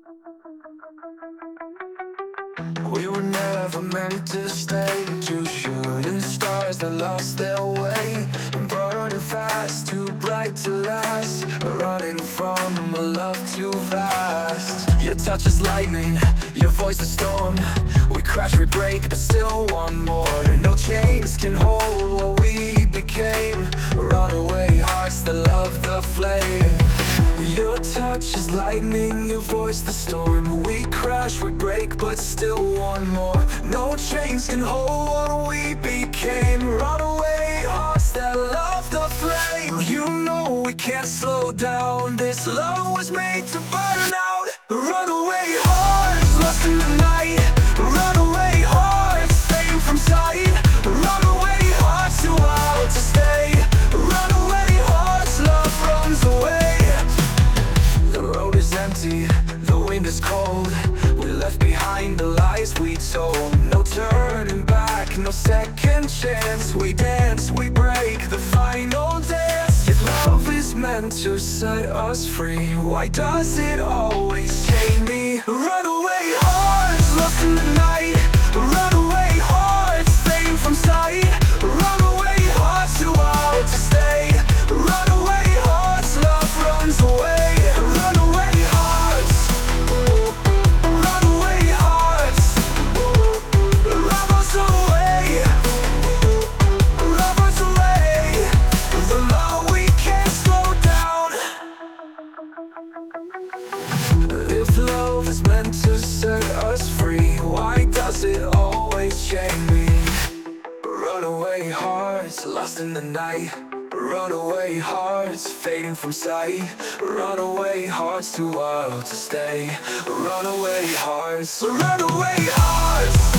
We were never meant to stay. Two shooting stars that lost their way, burning fast, too bright to last, running from a love too fast. Your touch is lightning, your voice a storm. We crash, we break, but still want more. No chains can hold what we became. Runaway hearts that love the flame. Your touch is lightning, your voice the storm. We crash, we break, but still want more. No chains can hold what we became. Runaway hearts that love the flame. You know we can't slow down. This love was made to burn out. Runaway hearts lost in the night. Runaway hearts fading from sight. Runaway hearts too wild to stay. Runaway hearts, love runs away. The road is empty, the wind is cold. We left behind the lies we told. No turning back, no second chance. We dance, we break, the final dance. If love is meant to set us free, why does it always chain me? Runaway hearts lost in the night. Runaway hearts fading from sight. Runaway hearts too wild to stay. Runaway hearts, love runs away. If love is meant to set us free, why does it always chain me? Runaway hearts lost in the night. Runaway hearts fading from sight. Runaway hearts too wild to stay. Runaway hearts, runaway hearts.